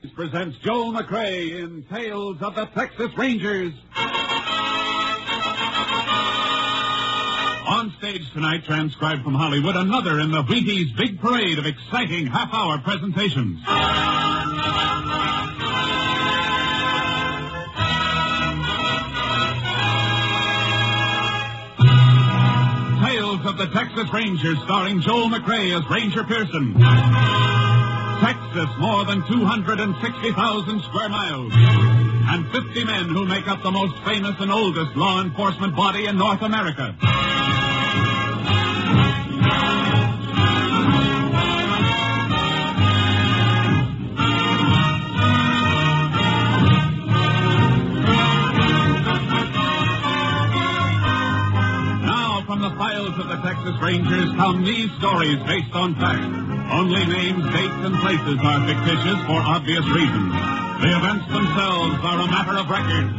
presents Joel McCrea in Tales of the Texas Rangers. On stage tonight, transcribed from Hollywood, another in the Wheaties big parade of exciting half-hour presentations. Tales of the Texas Rangers, starring Joel McCrea as Ranger Pearson. Texas, more than 260,000 square miles, and 50 men who make up the most famous and oldest law enforcement body in North America. Now, from the files of the Texas Rangers come these stories based on fact. Only names, dates, and places are fictitious for obvious reasons. The events themselves are a matter of record.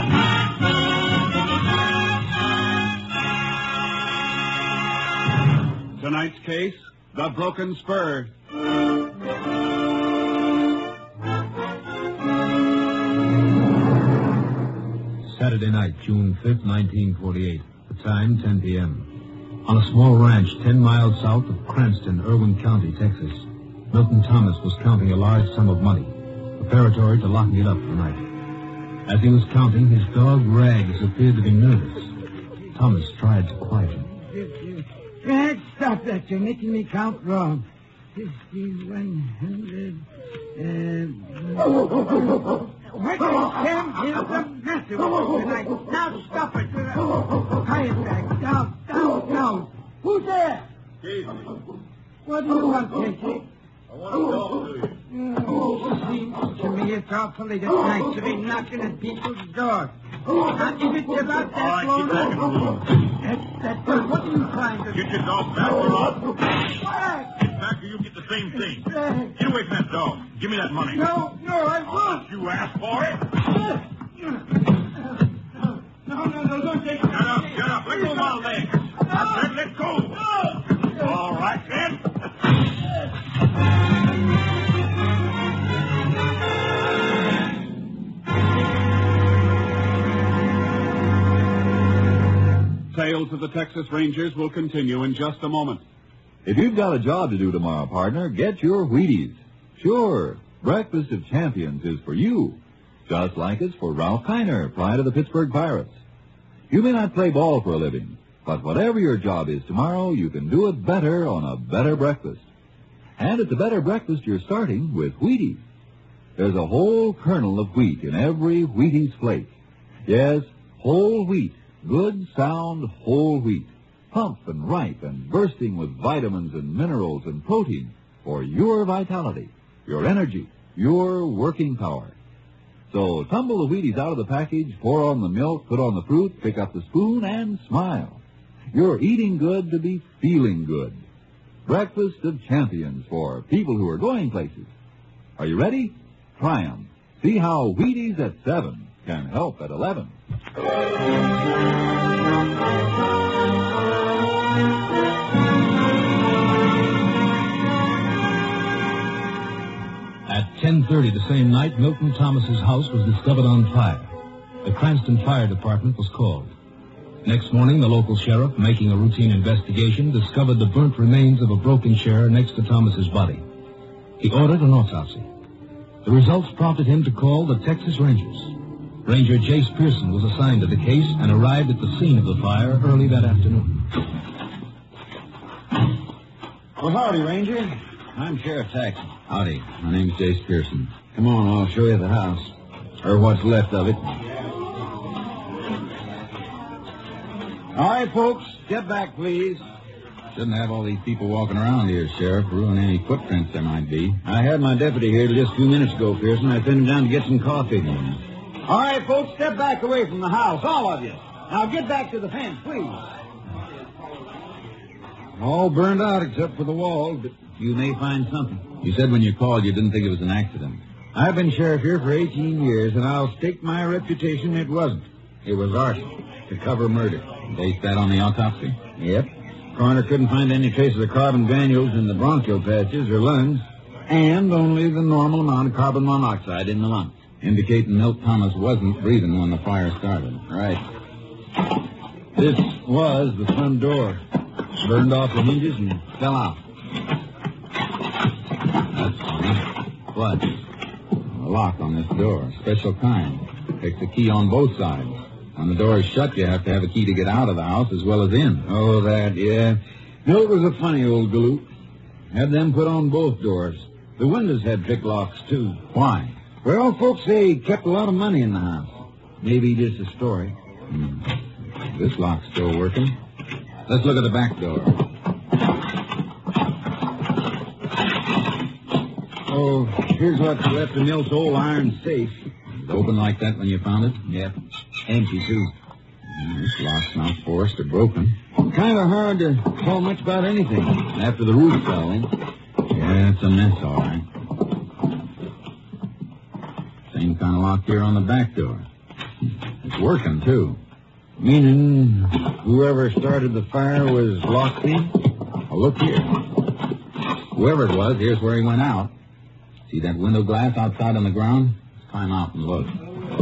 Tonight's case, the broken spur. Saturday night, June 5th, 1948. The time, 10 p.m. On a small ranch 10 miles south of Cranston, Irwin County, Texas, Milton Thomas was counting a large sum of money, preparatory to locking it up for the night. As he was counting, his dog Rags appeared to be nervous. Thomas tried to quiet him. Rags, stop that. You're making me count wrong. 50, 100... What the damn is the matter with you tonight? Now stop it. Quiet, Rags. Down. Who's there? Casey. What do you want, Casey? I want to talk to you. Seems to me it's awfully nice to be knocking at people's doors. Now, if it's about that... All right, get back in the room. That's good. What are you trying to do? Get your dog back, or I'll... What? Get back or you get the same thing. Get away from that dog. Give me that money. No, I won't. You asked for it. No, don't take it. Shut up. Let go of my legs. I said let go. All right, then. Tales of the Texas Rangers will continue in just a moment. If you've got a job to do tomorrow, partner, get your Wheaties. Sure, Breakfast of Champions is for you, just like it's for Ralph Kiner, pride of the Pittsburgh Pirates. You may not play ball for a living, but whatever your job is tomorrow, you can do it better on a better breakfast. And it's a better breakfast you're starting with Wheaties. There's a whole kernel of wheat in every Wheaties flake. Yes, whole wheat, good, sound, whole wheat. Plump and ripe and bursting with vitamins and minerals and protein for your vitality, your energy, your working power. So tumble the Wheaties out of the package, pour on the milk, put on the fruit, pick up the spoon, and smile. You're eating good to be feeling good. Breakfast of Champions for people who are going places. Are you ready? Try 'em. See how Wheaties at 7 can help at 11. At 10:30 the same night, Milton Thomas's house was discovered on fire. The Cranston Fire Department was called. Next morning, the local sheriff, making a routine investigation, discovered the burnt remains of a broken chair next to Thomas's body. He ordered an autopsy. The results prompted him to call the Texas Rangers. Ranger Jace Pearson was assigned to the case and arrived at the scene of the fire early that afternoon. Well, howdy, Ranger. I'm Sheriff Taxon. Howdy. My name's Jace Pearson. Come on, I'll show you the house. Or what's left of it. All right, folks, step back, please. Shouldn't have all these people walking around here, Sheriff, ruin any footprints there might be. I had my deputy here just a few minutes ago, Pearson. I sent him down to get some coffee. All right, folks, step back away from the house, all of you. Now get back to the fence, please. All burned out except for the walls, but you may find something. You said when you called you didn't think it was an accident. I've been sheriff here for 18 years, and I'll stake my reputation it wasn't. It was arson to cover murder. Based that on the autopsy? Yep. Coroner couldn't find any traces of carbon granules in the bronchial patches or lungs. and only the normal amount of carbon monoxide in the lungs. Indicating Milt Thomas wasn't breathing when the fire started. Right. This was the front door. Burned off the hinges and fell out. That's funny. What? A lock on this door. Special kind. Takes a key on both sides. When the door is shut, you have to have a key to get out of the house as well as in. Oh, that, yeah. Milt was a funny old galoot. Had them put on both doors. The windows had pick locks, too. Why? Well, folks say he kept a lot of money in the house. Maybe just a story. This lock's still working. Let's look at the back door. Oh, here's what's left of Milt's old iron safe. It's open like that when you found it? Yep. Empty, too. This lock's not forced or broken. Kind of hard to tell much about anything after the roof fell in. Yeah, it's a mess, all right. Same kind of lock here on the back door. It's working, too. Meaning whoever started the fire was locked in? Well, look here. Whoever it was, here's where he went out. See that window glass outside on the ground? Let's climb out and look.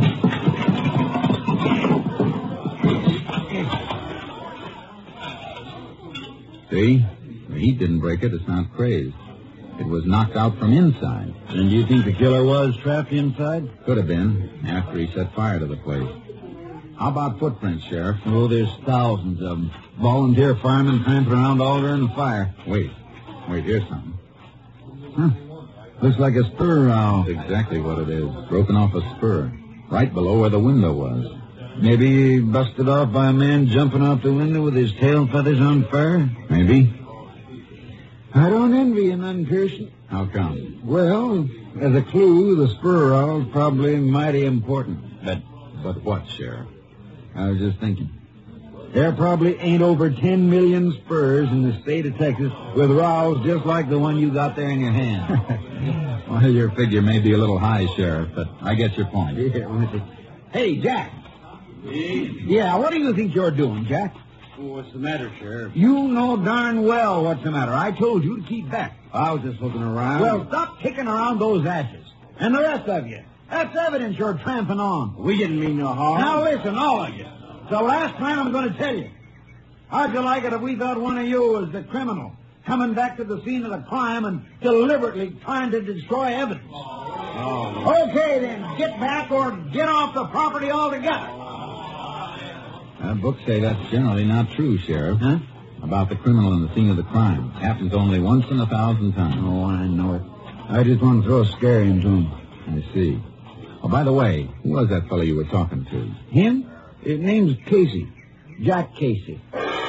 See? The heat didn't break it. It's not crazed. It was knocked out from inside. And do you think the killer was trapped inside? Could have been, after he set fire to the place. How about footprints, Sheriff? Oh, there's thousands of them. Volunteer firemen tramping around all during the fire. Wait, here's something. Huh. Looks like a spur rowel. That's exactly what it is. Broken off a spur. Right below where the window was. Maybe busted off by a man jumping out the window with his tail feathers on fire? Maybe. I don't envy you none, Pearson. How come? Well, as a clue, the spur rowel's probably mighty important. But what, Sheriff? I was just thinking. There probably ain't over 10 million spurs in the state of Texas with rowels just like the one you got there in your hand. Well, your figure may be a little high, Sheriff, but I get your point. Yeah, hey, Jack. Yeah, what do you think you're doing, Jack? Well, what's the matter, Sheriff? You know darn well what's the matter. I told you to keep back. I was just looking around. Well, stop kicking around those ashes. And the rest of you. That's evidence you're tramping on. We didn't mean no harm. Now listen, all of you. It's the last time I'm going to tell you. How'd you like it if we thought one of you was the criminal, coming back to the scene of the crime and deliberately trying to destroy evidence? Oh. Okay, then, get back or get off the property altogether. Books say that's generally not true, Sheriff. Huh? About the criminal in the scene of the crime. Happens only once in 1,000 times. Oh, I know it. I just want to throw a scare into him. I see. Oh, by the way, who was that fellow you were talking to? Him? His name's Casey. Jack Casey.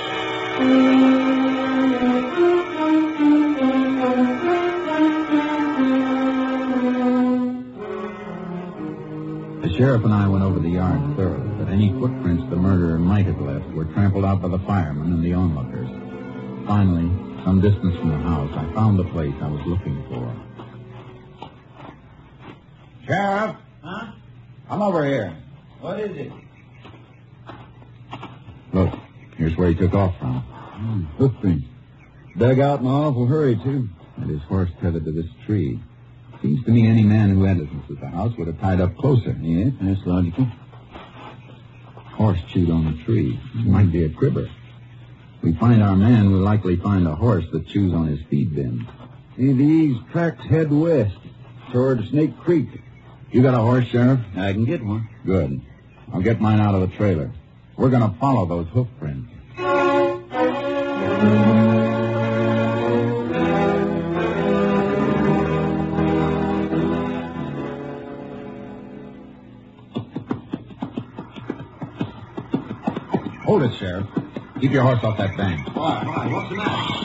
The sheriff and I went over the yard thoroughly, but any footprints the murderer might have left were trampled out by the firemen and the onlookers. Finally, some distance from the house, I found the place I was looking for. Sheriff? Huh? Come over here. What is it? Look, here's where he took off from. Footprints. Dug out in an awful hurry, too. And his horse tethered to this tree. Seems to me any man who had business at the house would have tied up closer. Yes, that's logical. Horse chewed on the tree. Might be a cribber. We find our man, we'll likely find a horse that chews on his feed bin. See, these tracks head west toward Snake Creek. You got a horse, Sheriff? I can get one. Good. I'll get mine out of the trailer. We're going to follow those hoof prints. Hold it, Sheriff. Keep your horse off that bank. Why? What's the matter?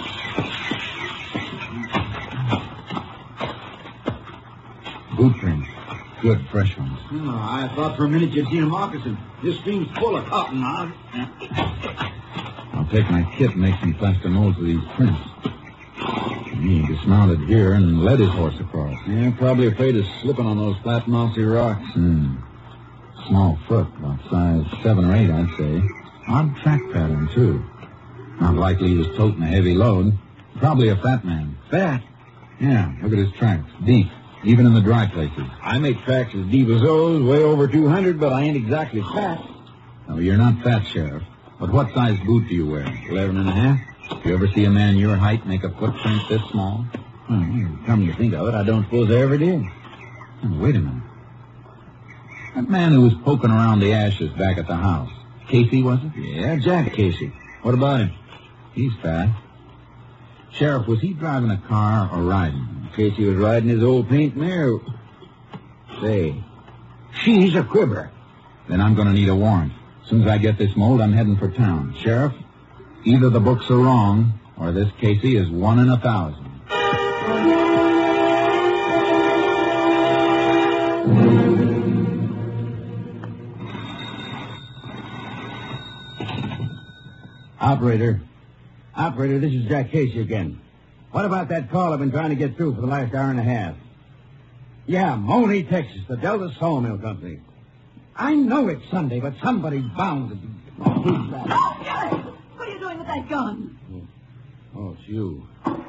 Boot prints. Good, fresh ones. Oh, I thought for a minute you'd seen a moccasin. This stream's full of cotton now. I'll take my kit and make some plaster molds of these prints. He dismounted here and led his horse across. Yeah, probably afraid of slipping on those flat, mossy rocks. Small foot, about size 7 or 8, I'd say. Odd track pattern, too. Not likely he was toting a heavy load. Probably a fat man. Fat? Yeah, look at his tracks. Deep, even in the dry places. I make tracks as deep as those, way over 200, but I ain't exactly fat. No, you're not fat, Sheriff. But what size boot do you wear? 11 and a half. You ever see a man your height make a footprint this small? Come to think of it, I don't suppose I ever did. Oh, wait a minute. That man who was poking around the ashes back at the house. Casey, was it? Yeah, Jack Casey. What about him? He's fat. Sheriff, was he driving a car or riding? Casey was riding his old paint mare. Say, she's a cribber. Then I'm going to need a warrant. As soon as I get this mold, I'm heading for town. Sheriff, either the books are wrong, or this Casey is 1 in 1,000. Operator, this is Jack Casey again. What about that call I've been trying to get through for the last hour and a half? Yeah, Money, Texas, the Delta Sawmill Company. I know it's Sunday, but somebody's bound to be. Who's that? Oh, Sheriff! What are you doing with that gun? Oh, it's you.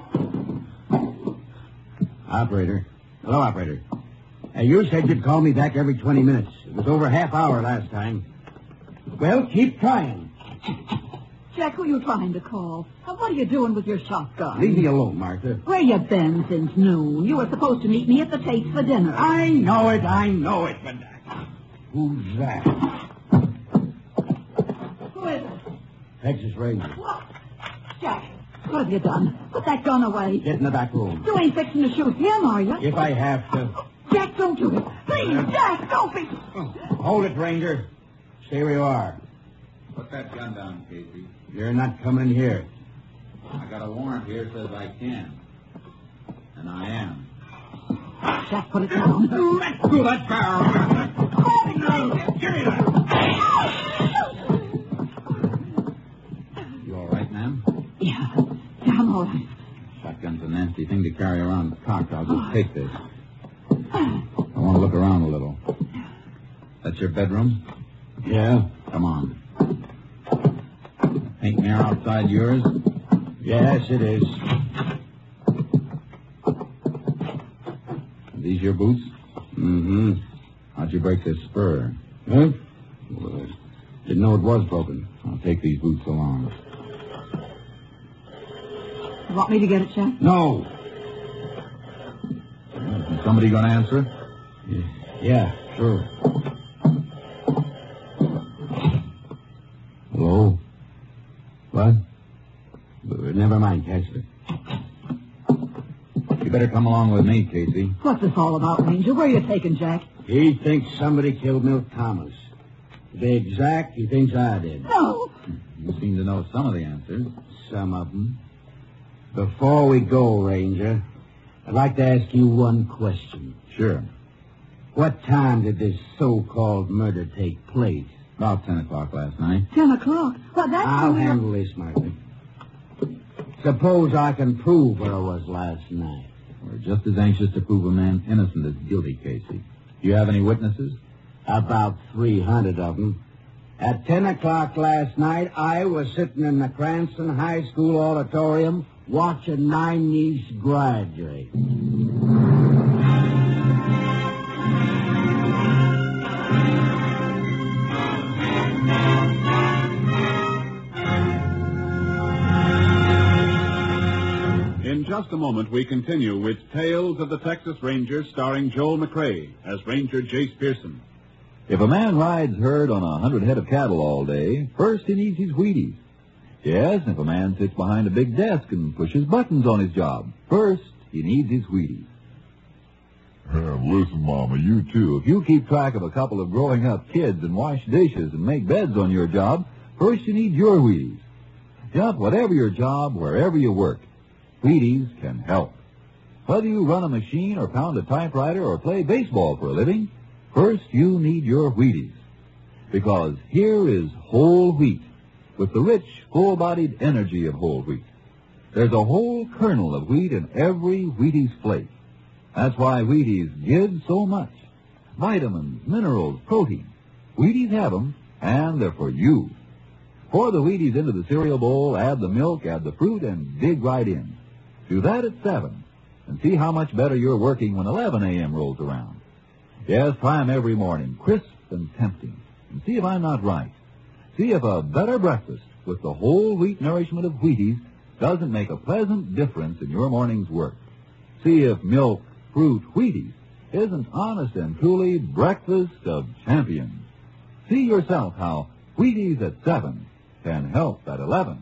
Operator. Hello, operator. You said you'd call me back every 20 minutes. It was over half hour last time. Well, keep trying. Jack, who are you trying to call? And what are you doing with your shotgun? Leave me alone, Martha. Where you been since noon? You were supposed to meet me at the Tate's for dinner. I know it, but... Who's that? Who is it? Texas Ranger. What? Jack, what have you done? Put that gun away. Get in the back room. You ain't fixing to shoot him, are you? If I have to. Jack, don't do it. Please, Jack, don't be... Hold it, Ranger. Stay where you are. Put that gun down, Casey. You're not coming in here. I got a warrant here says I can. And I am. Jack, put it down. Let go that barrel. Give me that. You all right, ma'am? Yeah, I'm all right. Shotgun's a nasty thing to carry around cocked. I'll just take this. I want to look around a little. That's your bedroom? Yeah. Come on. Paint mirror outside yours? Yes, it is. Are these your boots? Mm-hmm. How'd you break this spur? Huh? Well, I didn't know it was broken. I'll take these boots along. You want me to get it, Jack? No. Is somebody going to answer it? Yeah, sure. Hello? What? Never mind, Casper. You better come along with me, Casey. What's this all about, Ranger? Where are you taking Jack? He thinks somebody killed Milt Thomas. To be exact, he thinks I did. No. You seem to know some of the answers. Some of them. Before we go, Ranger, I'd like to ask you one question. Sure. What time did this so-called murder take place? About 10 o'clock last night. 10 o'clock? Well, that's... I'll handle this, Martha. Suppose I can prove where I was last night. We're just as anxious to prove a man innocent as guilty, Casey. Do you have any witnesses? About 300 of them. At 10 o'clock last night, I was sitting in the Cranston High School auditorium watching my niece graduate. In just a moment, we continue with Tales of the Texas Rangers starring Joel McCrea as Ranger Jace Pearson. If a man rides herd on 100 head of cattle all day, first he needs his Wheaties. Yes, if a man sits behind a big desk and pushes buttons on his job, first he needs his Wheaties. Listen, Mama, you too. If you keep track of a couple of growing up kids and wash dishes and make beds on your job, first you need your Wheaties. Just whatever your job, wherever you work, Wheaties can help. Whether you run a machine or pound a typewriter or play baseball for a living, first you need your Wheaties. Because here is whole wheat with the rich, full-bodied energy of whole wheat. There's a whole kernel of wheat in every Wheaties flake. That's why Wheaties give so much. Vitamins, minerals, protein. Wheaties have them, and they're for you. Pour the Wheaties into the cereal bowl, add the milk, add the fruit, and dig right in. Do that at 7. and see how much better you're working when 11 a.m. rolls around. Yes, try 'em every morning, crisp and tempting, and see if I'm not right. See if a better breakfast with the whole wheat nourishment of Wheaties doesn't make a pleasant difference in your morning's work. See if milk, fruit, Wheaties isn't honest and truly breakfast of champions. See yourself how Wheaties at 7 can help at 11.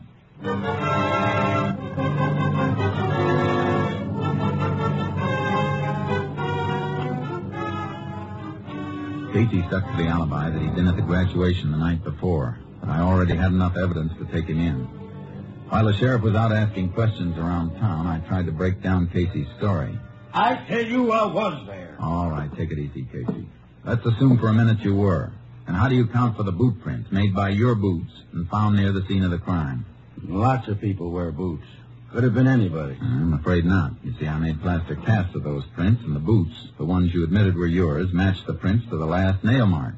Casey stuck to the alibi that he'd been at the graduation the night before, but I already had enough evidence to take him in. While the sheriff was out asking questions around town, I tried to break down Casey's story. I tell you I was there. All right, take it easy, Casey. Let's assume for a minute you were. And how do you account for the boot prints made by your boots and found near the scene of the crime? Lots of people wear boots. Could have been anybody. I'm afraid not. You see, I made plaster casts of those prints, and the boots, the ones you admitted were yours, matched the prints to the last nail mark.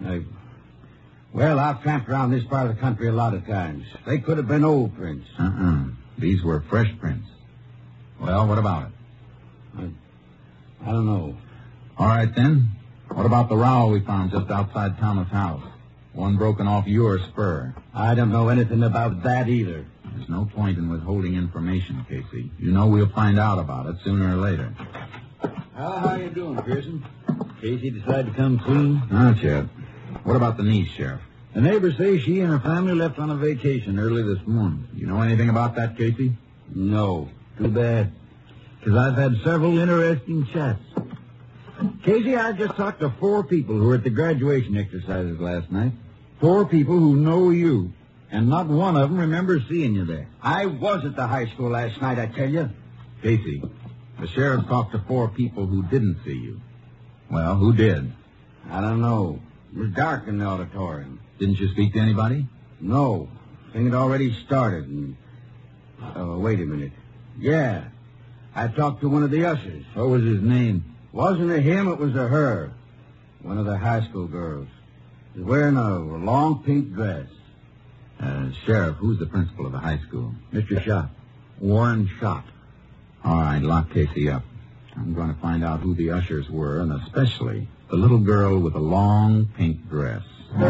Well, I've tramped around this part of the country a lot of times. They could have been old prints. These were fresh prints. Well, what about it? I don't know. All right, then. What about the rowel we found just outside Thomas' house? One broken off your spur. I don't know anything about that either. There's no point in withholding information, Casey. You know we'll find out about it sooner or later. How you doing, Pearson? Casey decided to come clean? Not yet. What about the niece, Sheriff? The neighbors say she and her family left on a vacation early this morning. You know anything about that, Casey? No. Too bad. Because I've had several interesting chats. Casey, I just talked to 4 people who were at the graduation exercises last night. 4 people who know you. And not one of them remembers seeing you there. I was at the high school last night, I tell you. Casey, the sheriff talked to 4 people who didn't see you. Well, who did? I don't know. It was dark in the auditorium. Didn't you speak to anybody? No. Thing had already started. And... wait a minute. Yeah. I talked to one of the ushers. What was his name? Wasn't a him, it was a her. One of the high school girls. She was wearing a long pink dress. Sheriff, who's the principal of the high school? Mr. Schott. Warren Schott. All right, lock Casey up. I'm going to find out who the ushers were, and especially the little girl with the long pink dress.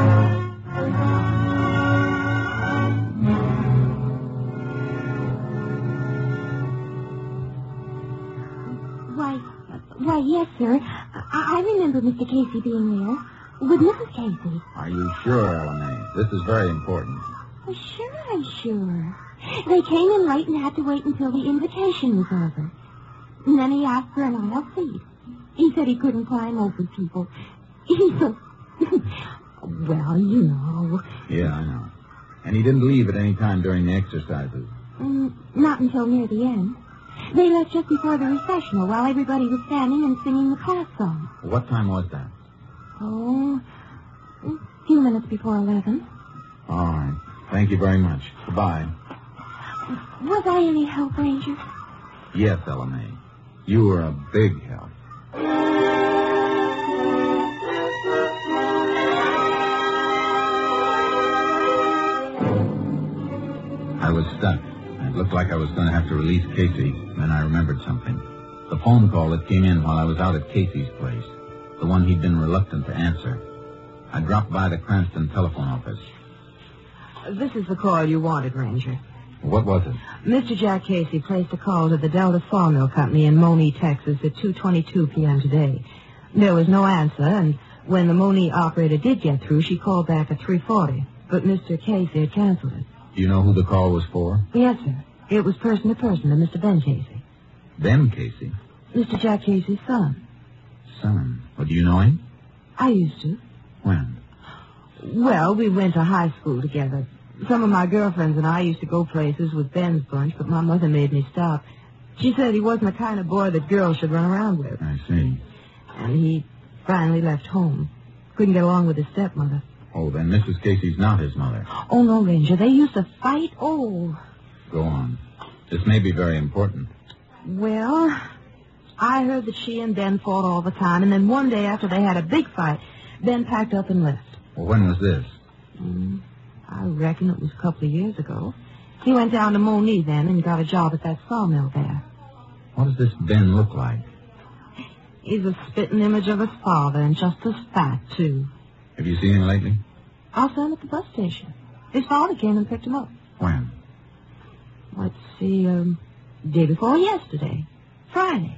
Why, yes, sir. I remember Mr. Casey being there. With Mrs. Casey. Are you sure, LMA? This is very important. Oh, sure, I'm sure. They came in late and had to wait until the invitation was over. And then he asked for an aisle seat. He said he couldn't climb over people. He said... well, you know. Yeah, I know. And he didn't leave at any time during the exercises? Not until near the end. They left just before the recessional while everybody was standing and singing the class song. What time was that? Oh, a few minutes before 11. All right. Thank you very much. Goodbye. Was I any help, Ranger? Yes, LMA. You were a big help. I was stuck. It looked like I was going to have to release Casey. Then I remembered something. The phone call that came in while I was out at Casey's place. The one he'd been reluctant to answer. I dropped by the Cranston telephone office. This is the call you wanted, Ranger. What was it? Mr. Jack Casey placed a call to the Delta Sawmill Company in Monee, Texas at 2:22 p.m. today. There was no answer, and when the Monee operator did get through, she called back at 3:40. But Mr. Casey had canceled it. Do you know who the call was for? Yes, sir. It was person to person to Mr. Ben Casey. Ben Casey? Mr. Jack Casey's son. Son? Well, do you know him? I used to. When? Well, we went to high school together. Some of my girlfriends and I used to go places with Ben's bunch, but my mother made me stop. She said he wasn't the kind of boy that girls should run around with. I see. And he finally left home. Couldn't get along with his stepmother. Oh, then Mrs. Casey's not his mother. Oh, no, Ranger. They used to fight. Oh. Go on. This may be very important. Well, I heard that she and Ben fought all the time, and then one day after they had a big fight, Ben packed up and left. Well, when was this? I reckon it was a couple of years ago. He went down to Monee then and got a job at that sawmill there. What does this Ben look like? He's a spitting image of his father, and just as fat, too. Have you seen him lately? I saw him at the bus station. His father came and picked him up. When? Let's see, day before yesterday. Friday.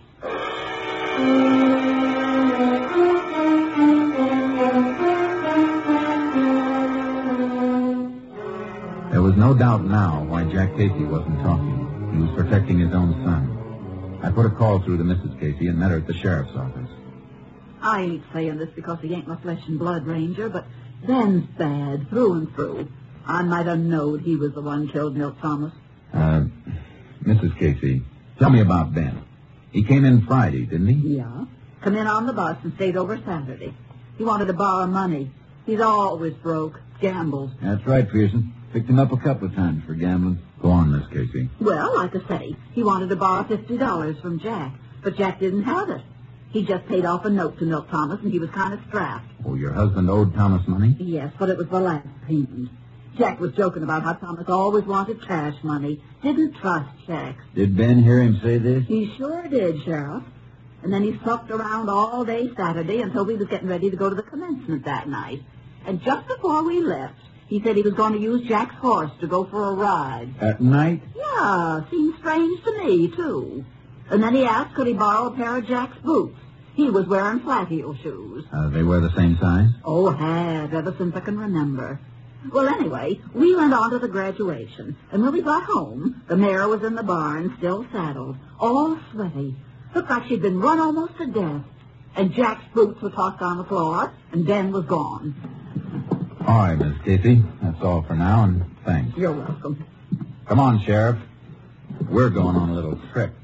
There was no doubt now why Jack Casey wasn't talking. He was protecting his own son. I put a call through to Mrs. Casey and met her at the sheriff's office. I ain't saying this because he ain't my flesh and blood, Ranger, but Ben's bad through and through. I might have knowed he was the one killed Milt Thomas. Mrs. Casey, tell me about Ben. He came in Friday, didn't he? Yeah. Come in on the bus and stayed over Saturday. He wanted to borrow money. He's always broke. Gambles. That's right, Pearson. Picked him up a couple of times for gambling. Go on, Miss Casey. Well, like I say, he wanted to borrow $50 from Jack, but Jack didn't have it. He just paid off a note to Milt Thomas, and he was kind of strapped. Oh, your husband owed Thomas money? Yes, but it was the last payment. Jack was joking about how Thomas always wanted cash money. Didn't trust checks. Did Ben hear him say this? He sure did, Sheriff. And then he sucked around all day Saturday until we was getting ready to go to the commencement that night. And just before we left, he said he was going to use Jack's horse to go for a ride. At night? Yeah, seemed strange to me, too. And then he asked could he borrow a pair of Jack's boots. He was wearing flat heel shoes. They wear the same size? Oh, had, ever since I can remember. Well, anyway, we went on to the graduation. And when we got home, the mare was in the barn, still saddled, all sweaty. Looked like she'd been run almost to death. And Jack's boots were tossed on the floor, and Ben was gone. All right, Miss Casey. That's all for now, and thanks. You're welcome. Come on, Sheriff. We're going on a little trip.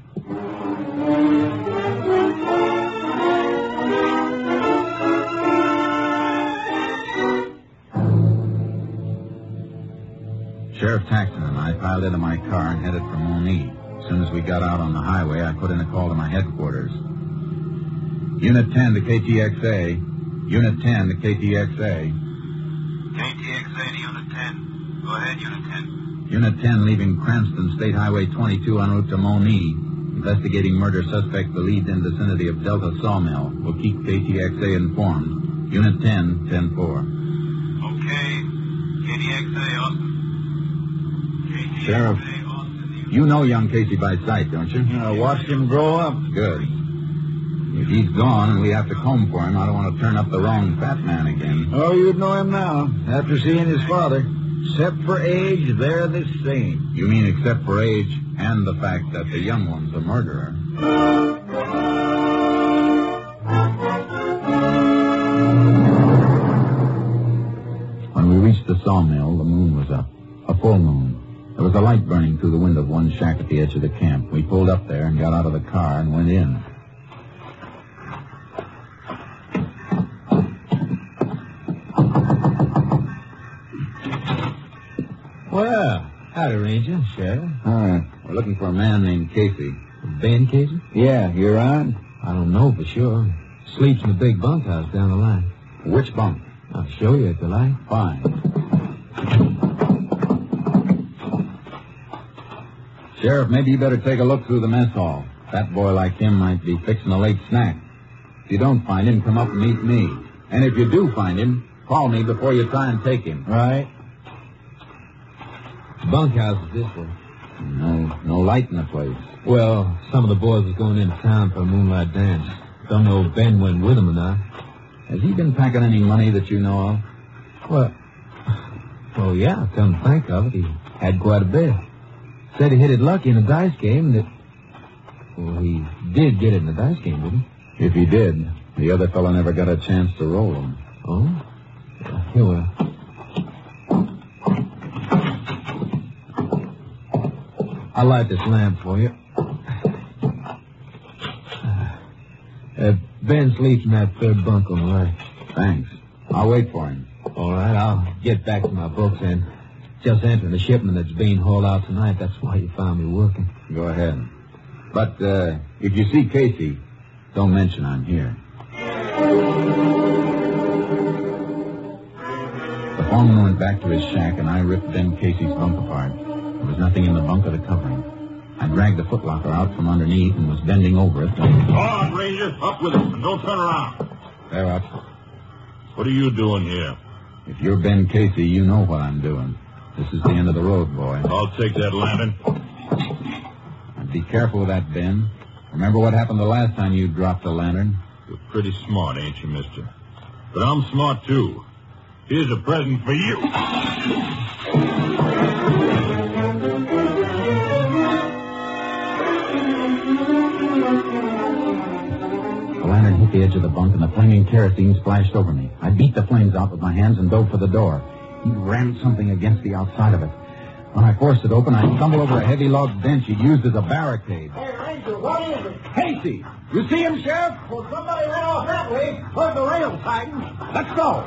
Sheriff Taxton and I piled into my car and headed for Monee. As soon as we got out on the highway, I put in a call to my headquarters. Unit 10 to KTXA. Unit 10 to KTXA. KTXA to Unit 10. Go ahead, Unit 10. Unit 10 leaving Cranston State Highway 22 en route to Monee. Investigating murder suspect believed in vicinity of Delta Sawmill. We'll keep KTXA informed. Unit 10, 10-4. Okay. KTXA, Austin. KTXA, Sheriff, Austin. you know young Casey by sight, don't you? I watched him grow up. Good. If he's gone and we have to comb for him, I don't want to turn up the wrong fat man again. Oh, you'd know him now, after seeing his father. Except for age, they're the same. You mean except for age and the fact that the young one's a murderer? When we reached the sawmill, the moon was up. A full moon. There was a light burning through the window of one shack at the edge of the camp. We pulled up there and got out of the car and went in. Well, howdy, Ranger, Sheriff. Hi. We're looking for a man named Casey. Ben Casey? Yeah, you're on? I don't know for sure. Sleeps in the big bunkhouse down the line. Which bunk? I'll show you if you like. Fine. Sheriff, maybe you better take a look through the mess hall. That boy like him might be fixing a late snack. If you don't find him, come up and meet me. And if you do find him, call me before you try and take him. Right. Bunkhouse is this way. No light in the place. Well, some of the boys was going into town for a moonlight dance. Don't know if Ben went with them or not. Has he been packing any money that you know of? Well, yeah, come to think of it, he had quite a bit. Said he hit it lucky in a dice game that... Well, he did get it in the dice game, didn't he? If he did, the other fellow never got a chance to roll him. Oh? Here we are. I'll light this lamp for you. Ben sleeps in that third bunk on the right. Thanks. I'll wait for him. All right, I'll get back to my books and just entering the shipment that's being hauled out tonight. That's why you found me working. Go ahead. But if you see Casey, don't mention I'm here. The foreman went back to his shack, and I ripped Ben Casey's bunk apart. There was nothing in the bunk of the covering. I dragged the footlocker out from underneath and was bending over it. Go on, Ranger. Up with it, and don't turn around. Fair up. What are you doing here? If you're Ben Casey, you know what I'm doing. This is the end of the road, boy. I'll take that lantern. And be careful with that, Ben. Remember what happened the last time you dropped a lantern? You're pretty smart, ain't you, mister? But I'm smart, too. Here's a present for you. The lantern hit the edge of the bunk, and the flaming kerosene splashed over me. I beat the flames out with my hands and dove for the door. He rammed something against the outside of it. When I forced it open, I stumbled over a heavy log bench he'd used as a barricade. Hey, Ranger, what is it? Casey! You see him, Sheriff? Well, somebody went off that way toward the rail siding. Let's go.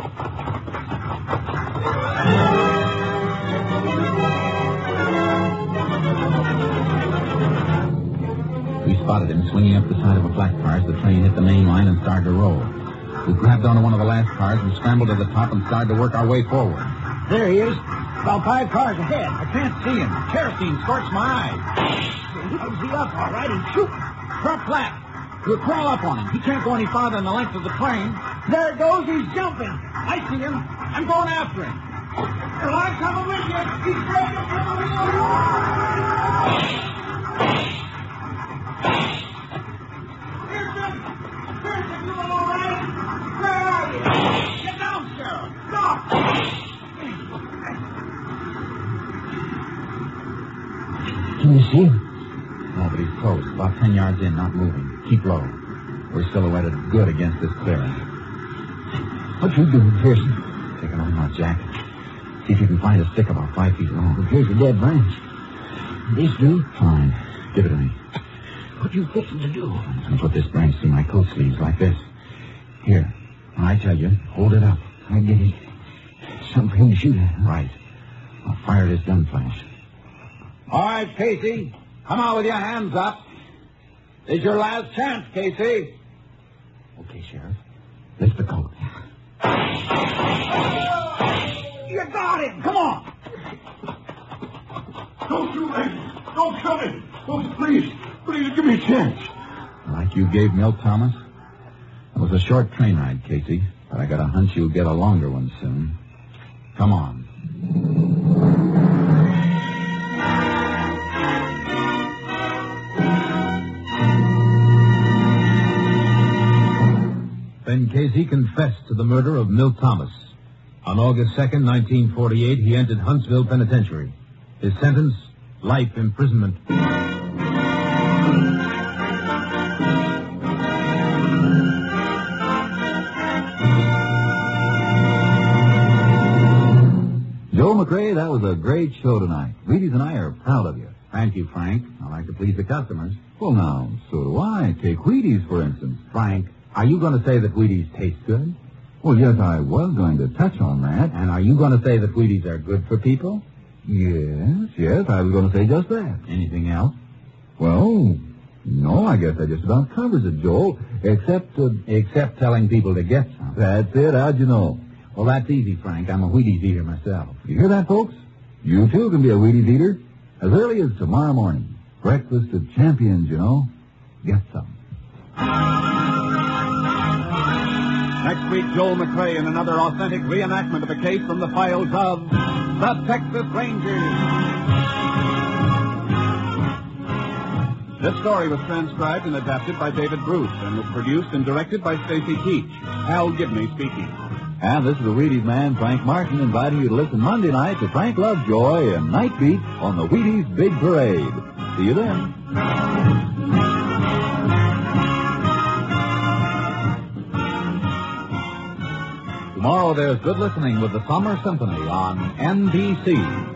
We spotted him swinging up the side of a flat car as the train hit the main line and started to roll. We grabbed onto one of the last cars and scrambled to the top and started to work our way forward. There he is. About 5 cars ahead. I can't see him. Kerosene scorched my eyes. How's he up? All right, he's shooting. Front flat. We'll crawl up on him. He can't go any farther than the length of the train. There it goes. He's jumping. I see him. I'm going after him. Well, I'm coming with you. He's breaking from the wheel. Pearson! Pearson, you all right? Where are you? Get down, Sheriff. Stop! Can you see him? No, but he's close. About 10 yards in, not moving. Keep low. We're silhouetted good against this clearing. What you doing, Pearson? Take an arm out, Jack. See if you can find a stick about 5 feet long. Here's a dead branch. This do? Fine. Give it to me. What you fixing to do? I'm going to put this branch through my coat sleeves like this. Here. When I tell you, hold it up. I get it. Something for him to shoot at. Right. I'll fire this gun flash. All right, Casey. Come on with your hands up. This is your last chance, Casey. Okay, Sheriff. Lift the coat. You got him. Come on. Don't shoot, Ranger. Don't kill me. Oh, please give me a chance. Like you gave Milt Thomas? It was a short train ride, Casey, but I got a hunch you'll get a longer one soon. Come on. Ben Casey confessed to the murder of Milt Thomas. On August 2nd, 1948, he entered Huntsville Penitentiary. His sentence, life imprisonment. Joel McRae, that was a great show tonight. Wheaties and I are proud of you. Thank you, Frank. I like to please the customers. Well, now, so do I. Take Wheaties, for instance. Frank, are you going to say that Wheaties taste good? Well, yes, I was going to touch on that. And are you going to say that Wheaties are good for people? Yes, I was going to say just that. Anything else? Well, no, I guess that just about covers it, Joel. Except telling people to get some. That's it. How'd you know? Well, that's easy, Frank. I'm a Wheaties eater myself. You hear that, folks? You, too, can be a Wheaties eater. As early as tomorrow morning. Breakfast of champions, you know. Get some. Next week, Joel McRae in another authentic reenactment of a case from the files of the Texas Rangers. This story was transcribed and adapted by David Bruce and was produced and directed by Stacy Keach. Al Gibney speaking. And this is the Wheaties man, Frank Martin, inviting you to listen Monday night to Frank Lovejoy and Night Beat on the Wheaties Big Parade. See you then. Tomorrow there's good listening with the Summer Symphony on NBC.